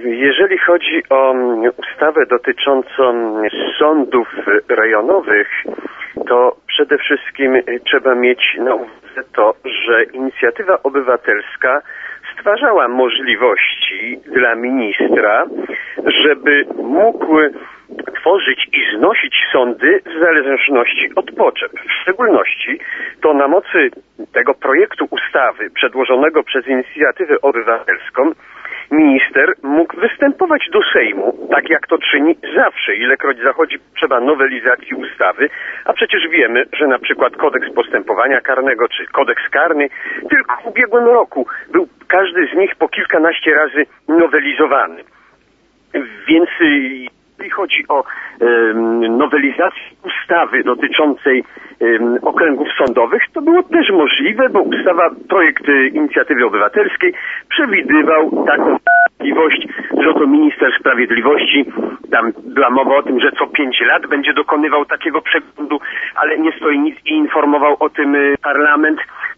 Jeżeli chodzi o ustawę dotyczącą sądów rejonowych, to przede wszystkim trzeba mieć na uwadze to, że inicjatywa obywatelska stwarzała możliwości dla ministra, żeby mógł tworzyć i znosić sądy w zależności od potrzeb. W szczególności to na mocy tego projektu ustawy przedłożonego przez inicjatywę obywatelską minister mógł występować do Sejmu, tak jak to czyni zawsze, ilekroć zachodzi potrzeba nowelizacji ustawy, a przecież wiemy, że na przykład kodeks postępowania karnego czy kodeks karny tylko w ubiegłym roku był każdy z nich po kilkanaście razy nowelizowany. Więc jeśli chodzi o nowelizację ustawy dotyczącej okręgów sądowych, to było też możliwe, bo projekt inicjatywy obywatelskiej przewidywał taką możliwość, że to minister sprawiedliwości, tam była mowa o tym, że co 5 lat będzie dokonywał takiego przeglądu, ale nie stoi nic i informował o tym parlament.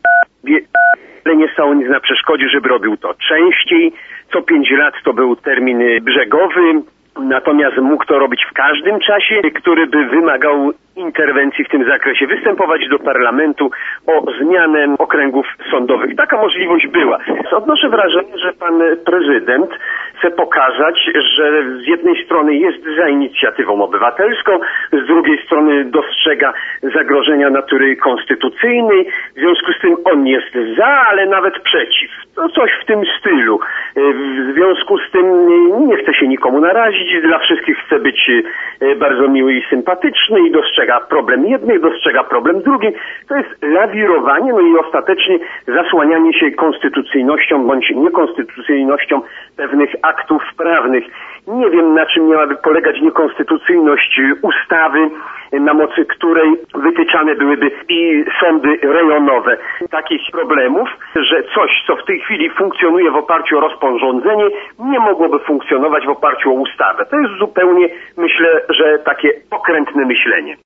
Ale nie stało nic na przeszkodzie, żeby robił to częściej. Co 5 lat to był termin brzegowy, natomiast mógł to robić w każdym czasie, który by wymagał interwencji w tym zakresie, występować do parlamentu o zmianę okręgów sądowych. Taka możliwość była. Odnoszę wrażenie, że pan prezydent chce pokazać, że z jednej strony jest za inicjatywą obywatelską, z drugiej strony dostrzega zagrożenia natury konstytucyjnej, w związku z tym on jest za, ale nawet przeciw. To coś w tym stylu. W związku z tym nie chce się nikomu narazić, dla wszystkich chce być bardzo miły i sympatyczny i dostrzega problem jednych, dostrzega problem drugich. To jest lawirowanie, no i ostatecznie zasłanianie się konstytucyjnością bądź niekonstytucyjnością pewnych aktów prawnych. Nie wiem, na czym miałaby polegać niekonstytucyjność ustawy, na mocy której wytyczane byłyby i sądy rejonowe. Takich problemów, że coś, co w tej chwili funkcjonuje w oparciu o rozporządzenie, nie mogłoby funkcjonować w oparciu o ustawę. To jest zupełnie, myślę, że takie pokrętne myślenie.